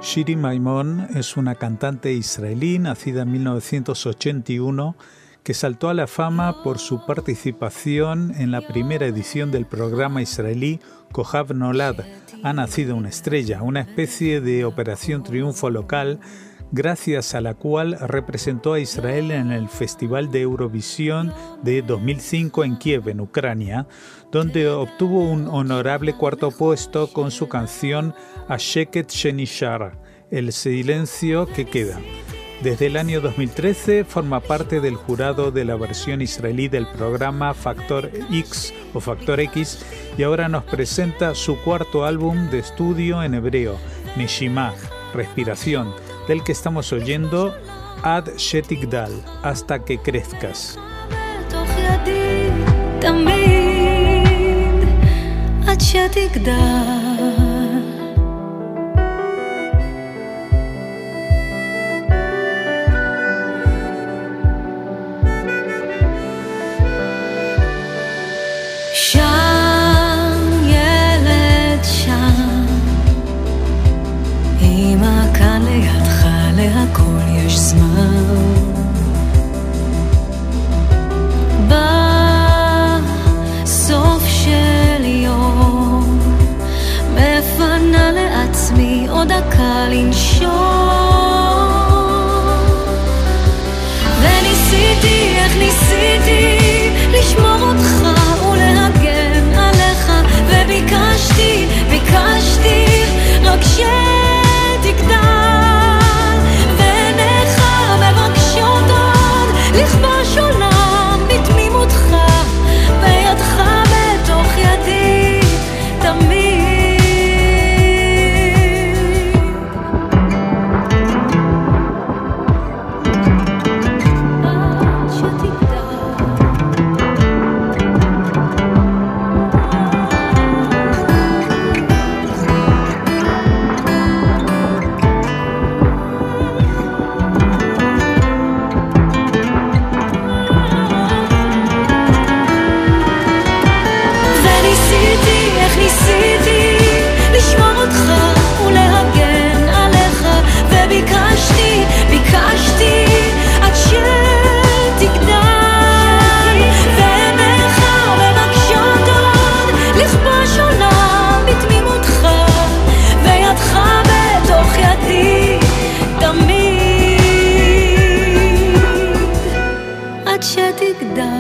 Shiri Maimon es una cantante israelí nacida en 1981 que saltó a la fama por su participación en la primera edición del programa israelí Kohav Nolad, Ha nacido una estrella, una especie de operación triunfo local gracias a la cual representó a Israel en el Festival de Eurovisión de 2005 en Kiev, en Ucrania, donde obtuvo un honorable cuarto puesto con su canción Asheket Shenishar, el silencio que queda. Desde el año 2013 forma parte del jurado de la versión israelí del programa Factor X o Factor X y ahora nos presenta su cuarto álbum de estudio en hebreo, Neshima, Respiración, del que estamos oyendo Ad Shetigdal, hasta que crezcas. להכל יש זמן בסוף של יום מפנה לעצמי עוד דקה לנשום וניסיתי איך ניסיתי לשמור אותך ולהגן עליך וביקשתי רק שתגדל לכבוש עולם בתמימותך בידך בתוך ידי תמיד עד שתגדל ניסיתי לשמור אותך ולהגן עליך וביקשתי עד שתגדל ועיניך מבקשות עוד לכבוש עולם בתמימותך וידך בתוך ידי תמיד עד שתגדל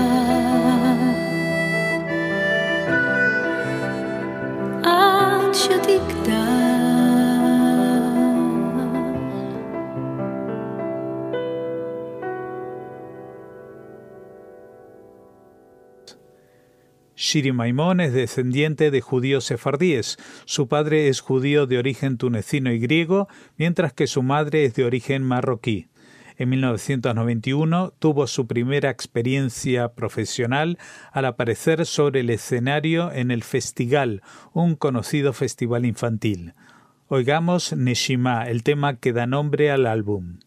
Shiri Maimon es descendiente de judíos sefardíes. Su padre es judío de origen tunecino y griego, mientras que su madre es de origen marroquí. En 1991 tuvo su primera experiencia profesional al aparecer sobre el escenario en el Festigal, un conocido festival infantil. Oigamos Neshima, el tema que da nombre al álbum.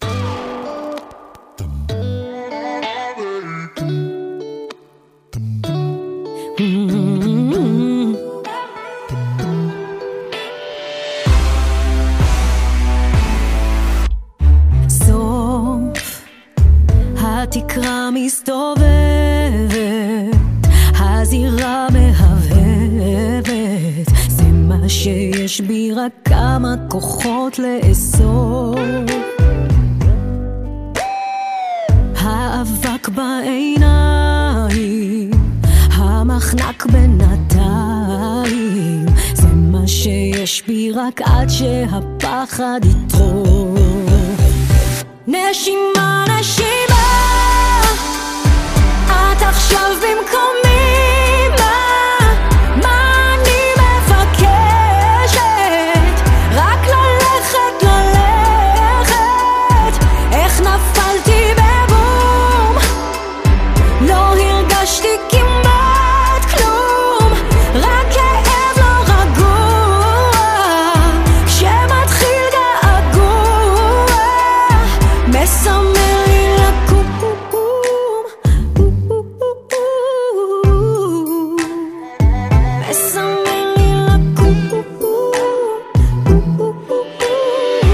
התקרה מסתובבת, הזירה מהבהבת, זה מה שיש בי רק כמה כוחות לאסוף. האבק בעיניים, המחנק בינתיים, זה מה שיש בי רק עד שהפחד יטרוף. נשימה, נשימה את עכשיו במקומי מה אני מבקשת רק ללכת איך נפלתי בבום לא הרגשתי כמעט כלום רק כאב לא רגוע כשמתחיל געגוע מסמל לי לקום מסמל לי לקום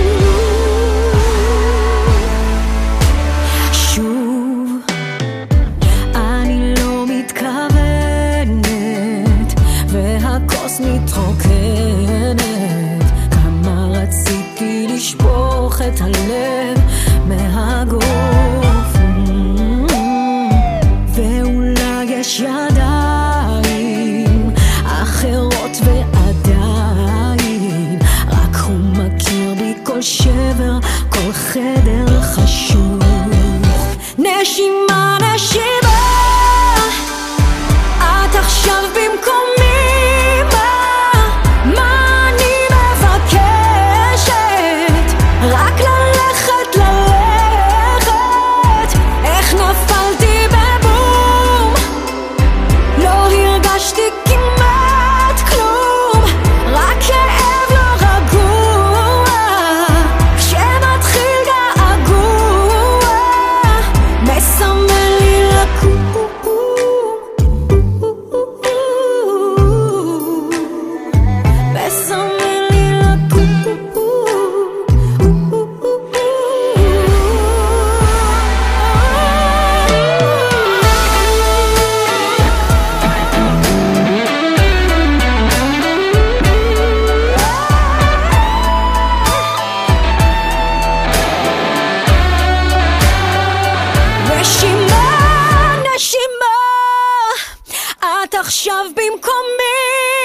עכשיו במקומי?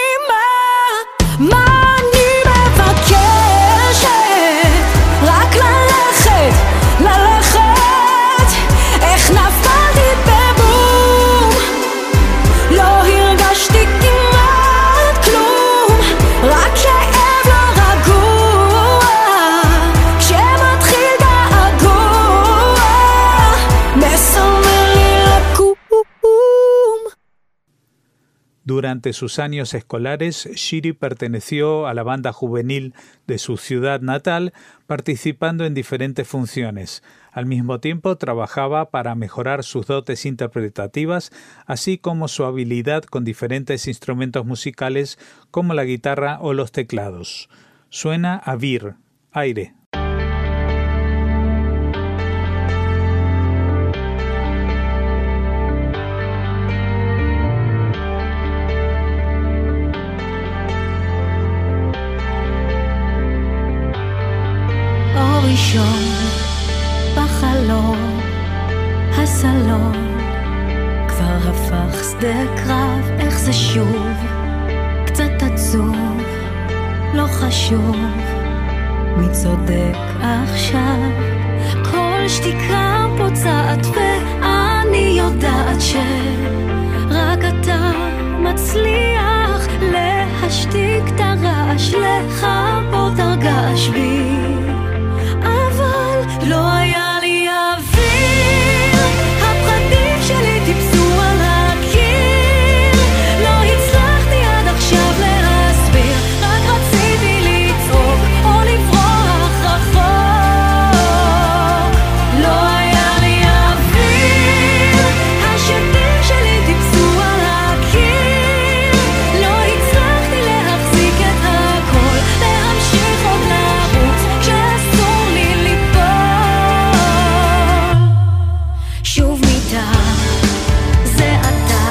מה אני מבקשת? רק ללכת, איך נפלתי בבום, לא הרגשתי כמעט כלום, רק כאב לא רגוע, כשמתחיל געגוע, מסמל לי לקום. Durante sus años escolares, Shiri perteneció a la banda juvenil de su ciudad natal, participando en diferentes funciones. Al mismo tiempo, trabajaba para mejorar sus dotes interpretativas, así como su habilidad con diferentes instrumentos musicales como la guitarra o los teclados. Suena Avir, aire. ראשון בחלום, הסלון כבר הפך שדה קרב, איך זה שוב קצת עצוב, לא חשוב מי צודק עכשיו, כל שתיקה פוצעת ואני יודעת שרק אתה מצליח להשתיק את הרעש, לחבות הרגש בי, אבל לא היה לי אוויר, הפחדים שלי טיפסו על הקיר, לא הצלחתי עד עכשיו להסביר, רק רציתי לצעוק או לברוח רחוק, לא היה לי אוויר, השדים שלי טיפסו על הקיר, לא הצלחתי להחזיק את הכל, להמשיך עוד לרוץ כשאסור לי ליפול, שוב מיטה זה אתה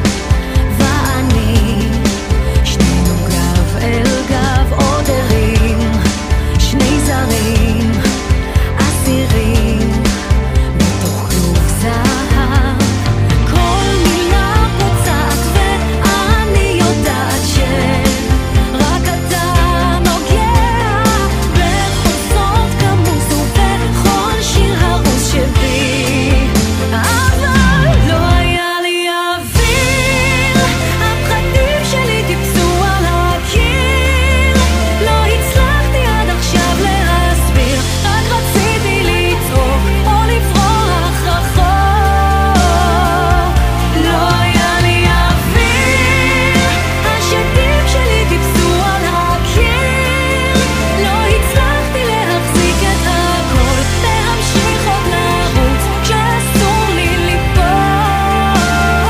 ואני, שנינו גב אל גב, עוד ערים, שני זרים, אסירים בתוך כלוב זהב, כל מילה פוצעת ואני יודעת שרק אתה נוגע בחוזות כמוס ובכל שיר הרוס שבי, אבל לא היה לי אוויר, הפחדים שלי טיפסו על הקיר, לא הצלחתי עד עכשיו להסביר, רק רציתי לצעוק או לברוח רחוק, לא היה לי אוויר, השדים שלי טיפסו על הקיר, לא הצלחתי להחזיק את הכל, להמשיך עוד לרוץ כשאסור לי ליפול,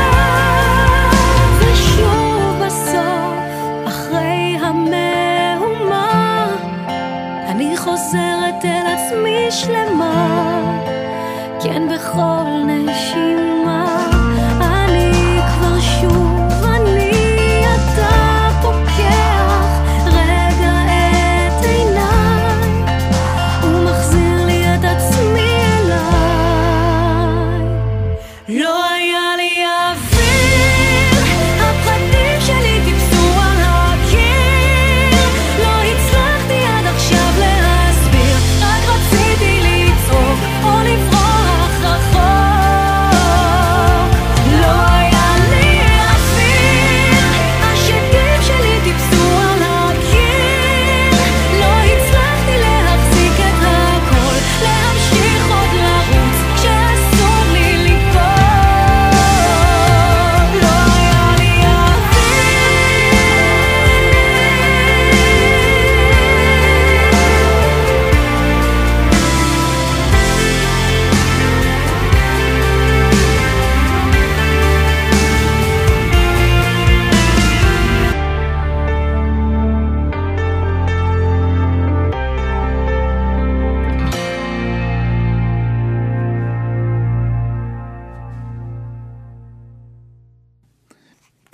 ושוב בסוף אחרי המהומה אני חוזרת אל עצמי שלמה, כן בכל נשימה אני כבר שוב אני, אתה פוקח רגע את עיניי ומחזיר לי את עצמי אליי, לא היה לי אוויר, הפחדים שלי טיפסו על הקיר, לא הצלחתי עד עכשיו להסביר, רק רציתי לצעוק או לברוח רחוק, לא היה לי אוויר, השדים שלי טיפסו על הקיר, לא הצלחתי להחזיק את הכל, להמשיך עוד לרוץ כשאסור לי ליפול,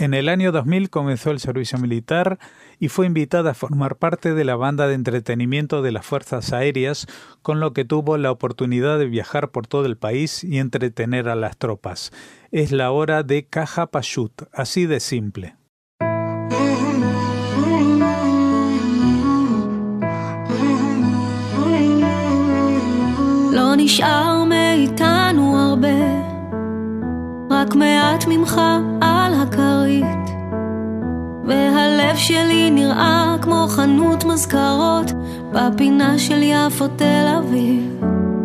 En el año 2000 comenzó el servicio militar y fue invitada a formar parte de la banda de entretenimiento de las Fuerzas Aéreas, con lo que tuvo la oportunidad de viajar por todo el país y entretener a las tropas. Es la hora de Kaha Pashut, así de simple. לא נשאר מאיתנו הרבה, רק מעט ממך על הכרית, והלב שלי נראה כמו חנות מזכרות בפינה של יפו תל אביב.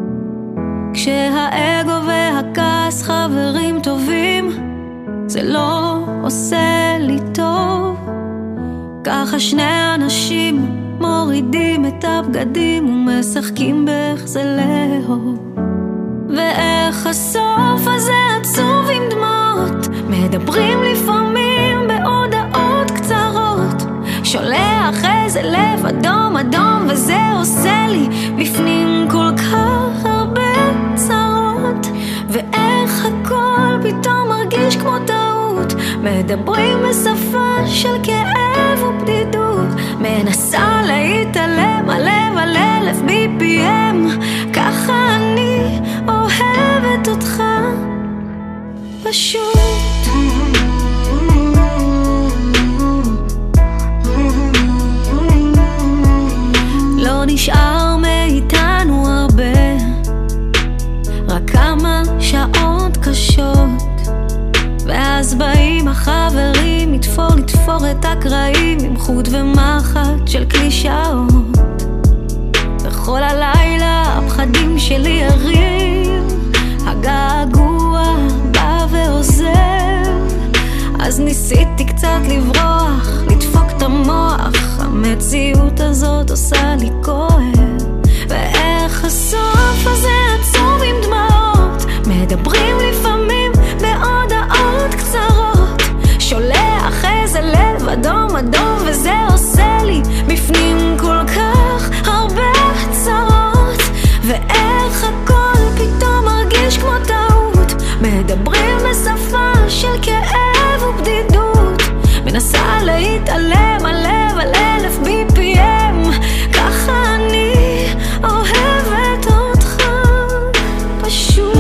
כשהאגו והכעס חברים טובים, זה לא עושה לי טוב. ככה שני אנשים מורידים את הבגדים ומשחקים באיך זה לאהוב, ואיך הסוף הזה עצוב עם דמעות, מדברים לפעמים בהודעות קצרות, שולח איזה לב אדום אדום, וזה עושה לי בפנים כל כך הרבה צרות, ואיך הכל פתאום מרגיש כמו טעות, מדברים בשפה של כאב ובדידות, מנסה להתעלם הלב על 1000 BPM, ככה אני אוהבת אותך פשוט. לא נשאר מאיתנו הרבה, רק כמה שעות קשות, ואז באים החברים לתפור את הקרעים עם חוט ומחט של קלישאות. וכל הלילה הפחדים שלי ערים, הגעגוע בא ועוזר, אז ניסיתי קצת לברוח, לדפוק את המוח, המציאות הזאת עושה לי כואב, ואיך הסוף הזה עצוב עם דמעות, מדברים לפעמים בהודעות קצרות, שולח איזה לב אדום אדום, וזה עושה לי בפנים כל כך הרבה צרות, ואיך הכל פתאום מרגיש כמו טעות, מדברים בשפה של כאב ובדידות, מנסה להתעלם הלב על 1000 BPM, ככה אני אוהבת אותך פשוט.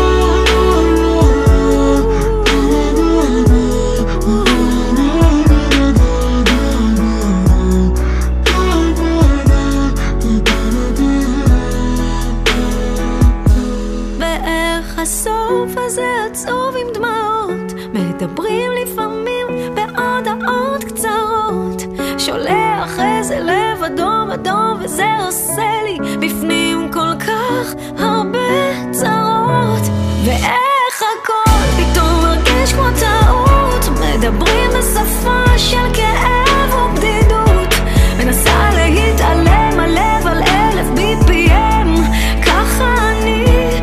הסוף הזה עצוב עם דמעות, מדברים לפעמים בהודעות קצרות, שולח איזה לב אדום אדום, וזה עושה לי בפנים כל כך הרבה צרות, ואיך הכל פתאום מרגיש כמו טעות, מדברים בשפה של כאב ובדידות, מנסה להתעלם הלב על 1000 BPM, ככה אני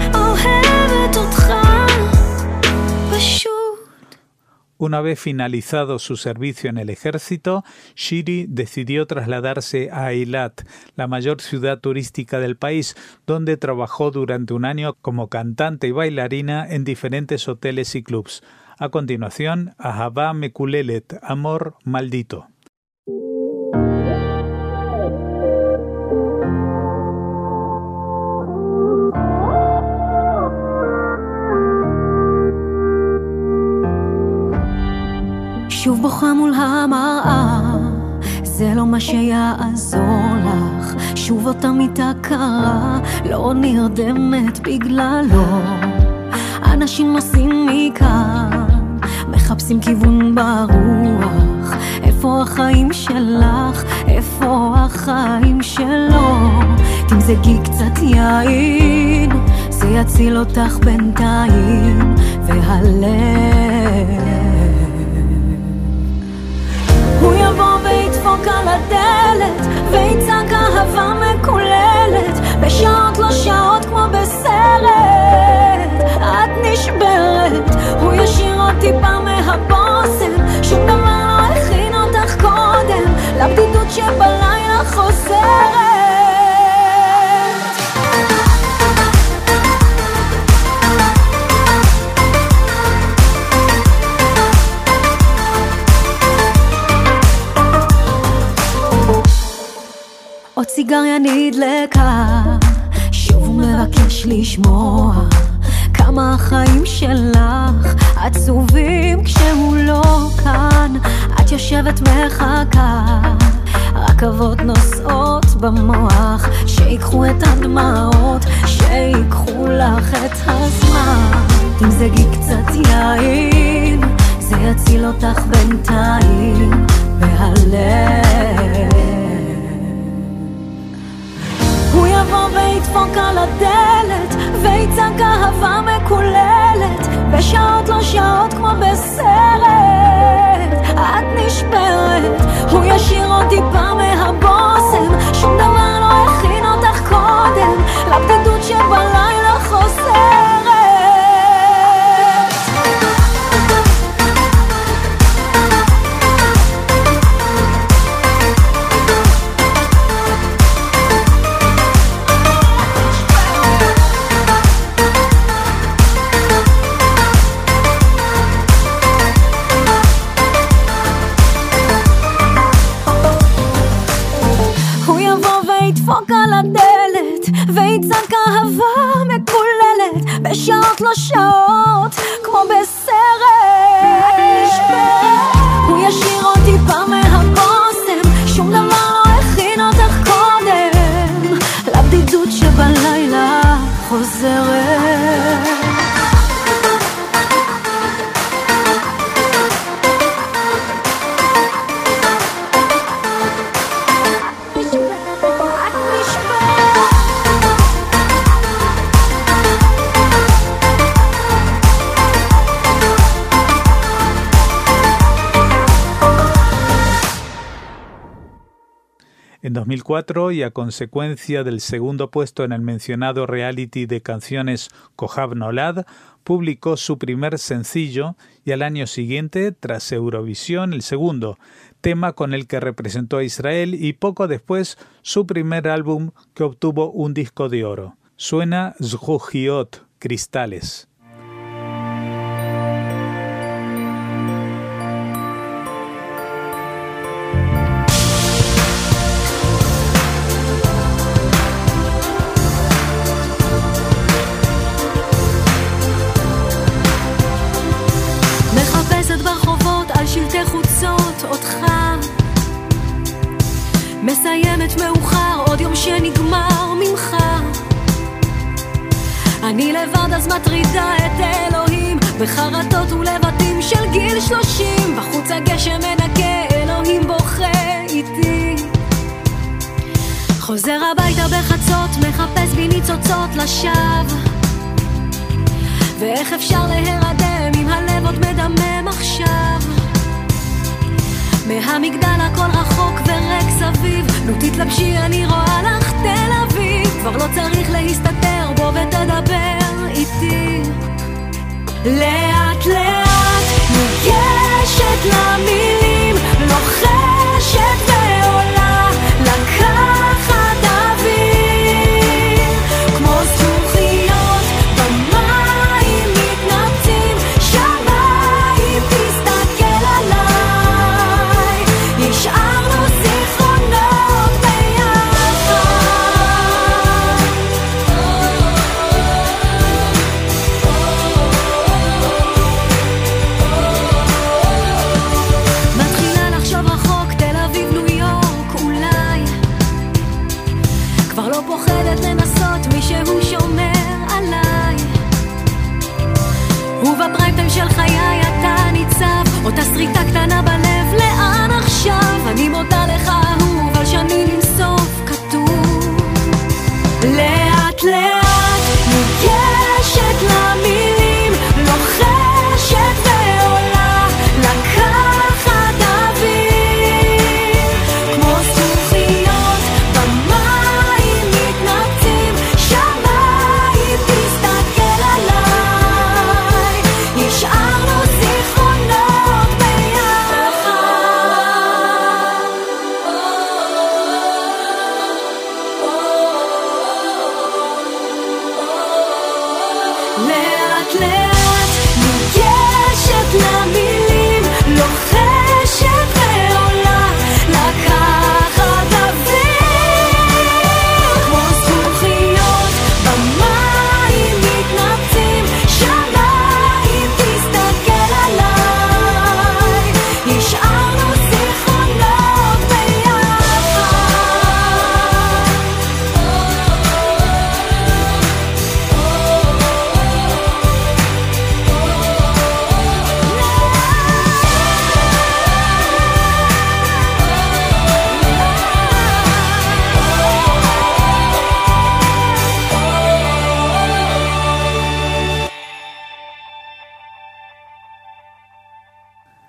Una vez finalizado su servicio en el ejército, Shiri decidió trasladarse a Eilat, la mayor ciudad turística del país, donde trabajó durante un año como cantante y bailarina en diferentes hoteles y clubs. A continuación, Ahavá Mekulelet, Amor Maldito. שוב בוכה מול המראה, זה לא מה שיעזור לך, שוב אותה מיטה קרה, לא נרדמת בגללו, אנשים נוסעים מכאן, מחפשים כיוון ברוח, איפה החיים שלך, איפה החיים שלו, תמזגי קצת יין, זה יציל אותך בינתיים, והלב הוא יבוא וידפוק על הדלת ויצעק אהבה מקוללת, בשעות לא שעות כמו בסרט, את נשברת, הוא ישיר אותי פעם מהבוסם, שום דבר לא הכין אותך קודם לבדידות שבלילה חוזרת. הסיגריה נדלקה, שוב הוא מבקש לשמוע כמה החיים שלך עצובים כשהוא לא כאן. את יושבת מחכה, רכבות נוסעות במוח, שיקחו את הדמעות, שיקחו לך את הזמן. תמזגי קצת יין, זה יציל אותך בינתיים בהלב. הוא יבוא וידפוק על הדלת ויצעק אהבה מקוללת, בשעות לא שעות כמו בסרט. את נשברת, הוא ישיר עוד טיפה מהבוסם, שום דבר לא הכין אותך קודם לבדידות שבלילה חוזרת. ידפוק על הדלת ויצעק אהבה מקוללת, בשעות לא שעות כמו בסרט. הוא ישיר עוד טיפה מהבוסם, שום דבר לא הכין אותך קודם לבדידות שבלילה חוזרת. En 2004, y a consecuencia del segundo puesto en el mencionado reality de canciones Kohav Nolad, publicó su primer sencillo y al año siguiente, tras Eurovisión, el segundo, tema con el que representó a Israel, y poco después su primer álbum que obtuvo un disco de oro. Suena Zhujiot, Cristales. שלטי חוצות אותך, מסיימת מאוחר עוד יום שנגמר ממך. אני לבד אז מטרידה את אלוהים בחרטות ולבטים של גיל 30, בחוץ הגשם מנקה, אלוהים בוכה איתי. חוזר הביתה בחצות, מחפש בי ניצוצות לשווא, ואיך אפשר להירדם אם הלב עוד מדמם עכשיו. מהמגדל הכל רחוק ורק סביב, נו תתלבשי אני רואה לך תל אביב, כבר לא צריך להסתתר בו ותדבר איתי. לאט לאט ניגשת למילים, לוחשת ועולה לקחת אוויר, כמו זכוכיות במים מתנפצים, שמיים תסתכל עליי, השארנו זיכרונות ביחד. מתחילה לחשוב רחוק, תל אביב, ניו יורק, אולי כבר לא פוחדת לנסות, מישהו שומר עליי, ובפריימטיים של חיי אתה ניצב, אותה שריטה קטנה בלב, לאן עכשיו? אני מודה לך אהוב, על שנים עם סוף כתוב. לאט לאט ניגשת למילים, לוחשת ועולה לקחת אוויר, כמו זכוכיות במים מתנפצים, שמיים תסתכל עליי, השארנו זיכרונות ביחד.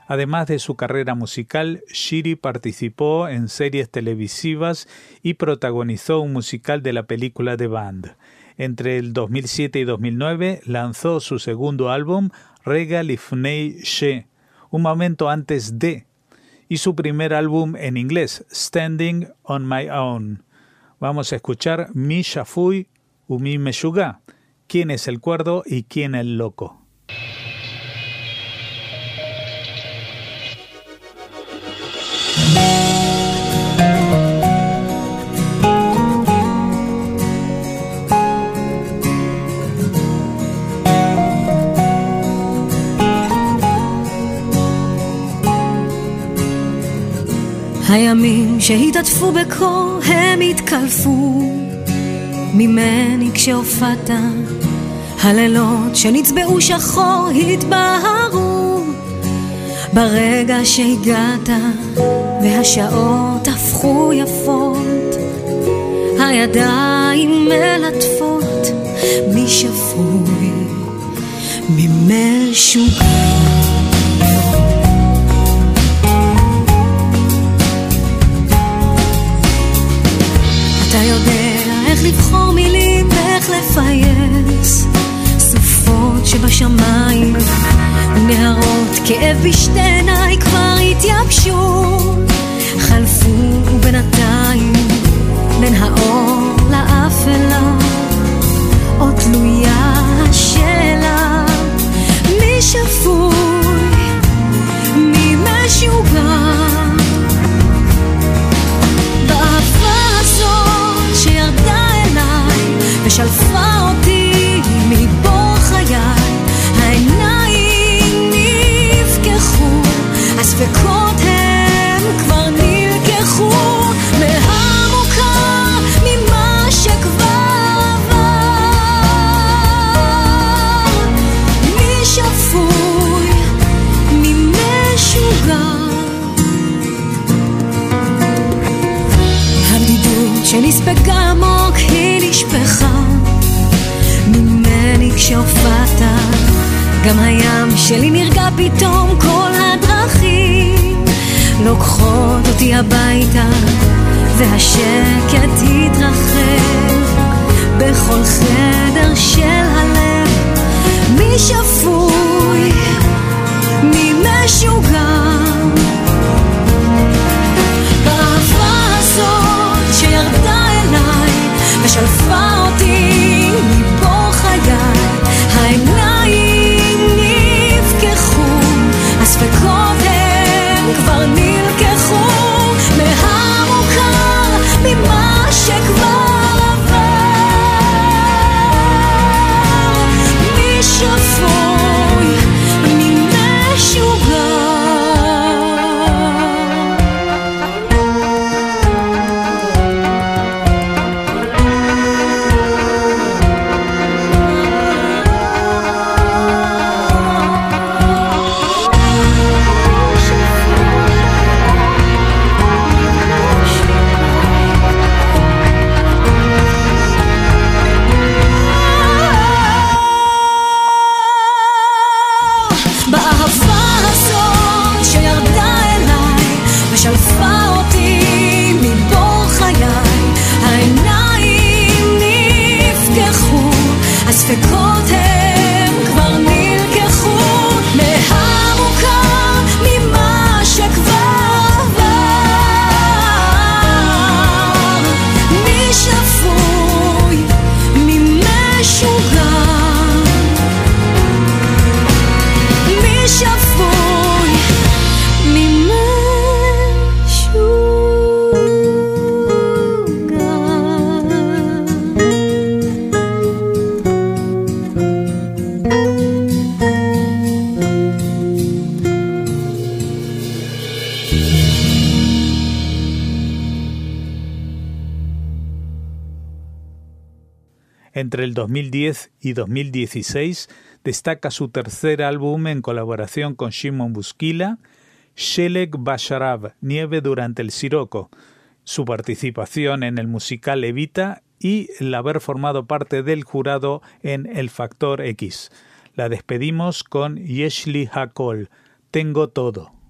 Además de su carrera musical, Shiri participó en series televisivas y protagonizó un musical de la película The Band. Entre el 2007 y 2009 lanzó su segundo álbum, Rega Lifnei She, un momento antes de, y su primer álbum en inglés, Standing on My Own. Vamos a escuchar Mi Shafui u Mi Meshugá, quién es el cuerdo y quién el loco. הימים שהתעטפו בקור הם התקלפו ממני כשהופעת, הלילות שנצבעו שחור התבהרו ברגע שהגעת, והשעות הפכו יפות, הידיים מלטפות, מי שפוי ממשוגע. אתה יודע איך לבחור מילים ואיך לפייס סופות שבשמיים, נהרות כאב בשתי עיניי כבר התייבשו, חלפו בינתיים בין האור לאפלה, עוד תלויה השאלה, מי שפוי מי משוגע. שירדה אליי ושלפה אותי מבור חיי, העיניים נפקחו, הספקות הם כבר נלקחו מהמוכר ממה שכבר עבר, מי שפוי מי משוגע. שנספגה עמוק היא נשפחה ממני כשהופעת, גם הים שלי נרגע פתאום, כל הדרכים לוקחות אותי הביתה, והשקט התרחב בכל חדר של הלב, מי שפוי מי משוגע. באהבה הזאת שירדה אליי ושלפה אותי מבור חיי, העיניים נפקחו, הספקות הם כבר נלקחו מהמוכר ממה שכבר עבר, מי שפוי מי משוגע. הספקות הם כבר נלקחו מהמוכר ממה שכבר עבר, מי שפוי מי משוגע, מי שפוי מי משוגע. Entre el 2010 y 2016 destaca su tercer álbum en colaboración con Shimon Buskila, Shelek Basharav, Nieve durante el Sirocco, su participación en el musical Evita y el haber formado parte del jurado en El Factor X. La despedimos con Yeshli Hakol, Tengo Todo.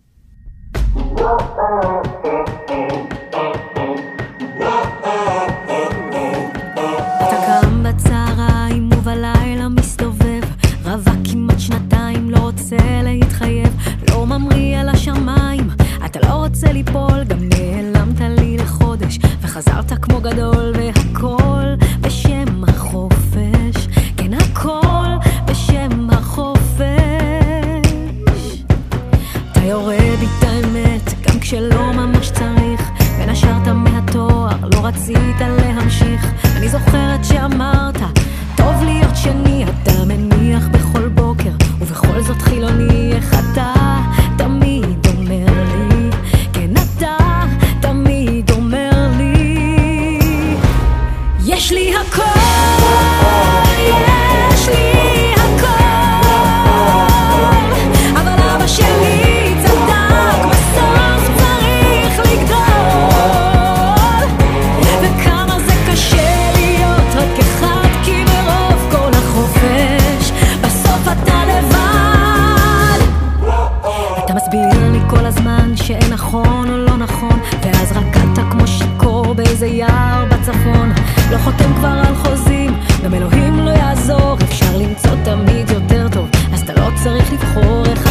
באיזה יער בצפון, לא חותם כבר על חוזים, גם אלוהים לא יעזור, אפשר למצוא תמיד יותר טוב, אז אתה לא צריך לבחור איך